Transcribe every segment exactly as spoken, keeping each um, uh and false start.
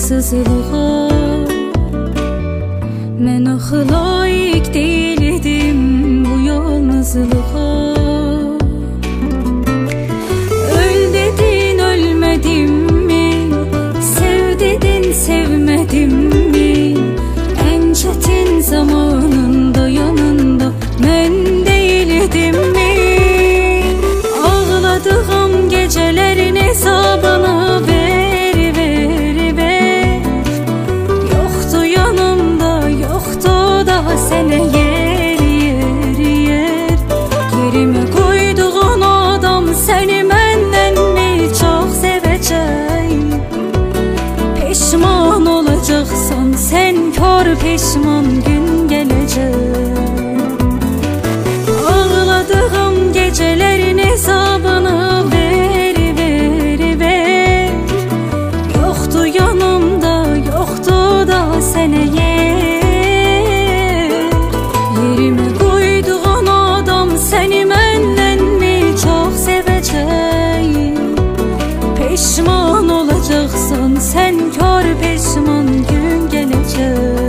haqsızlığa. Mən axı layiq deyildim bu yalnızlığa. Öl dedin ölmədim mi? Sev dedin sevmədim mi? Ən çətin zamanında yanında mən deyildim mi? Ağladığım gecələrin hesabını ver, ver, ver. Yoktu yanımda, yoktu daha sənə yer, yer, yer. Yerime koyduğun adam səni məndən mi çox sevəcək? Peşman olacaqsan sən kör peşman gün gələcək. Ağladığım gecələrin hesabını ver, ver, ver. Yoktu yanımda, yoktu daha sənə yer. Yerime koyduğun adam səni məndən mi çox sevəcək? Peşman olacaqsan sən kör peşman gün gələcək.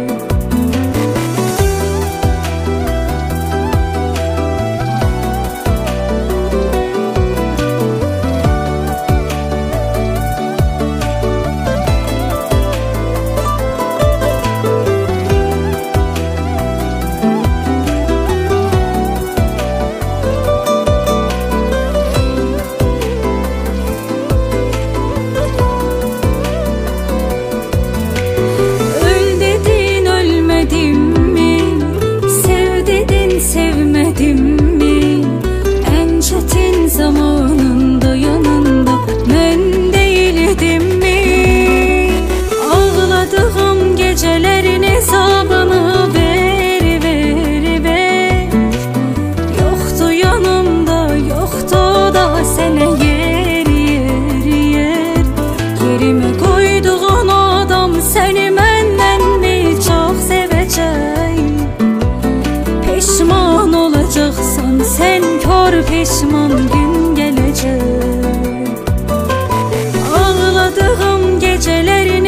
Sevmədim mi? Ən çətin zamanında yanında mən deyildim mi? Ağladığım gecələrin hesabını ver, ver, ver. Yoktu yanımda, yoktu daha sənə yer, yer, yer. Yerime koyduğun adam səni məndən mi çox sevəcək? Peşman olacaqsan sən kör peşman gün gələcək. Ağladığım gecələrin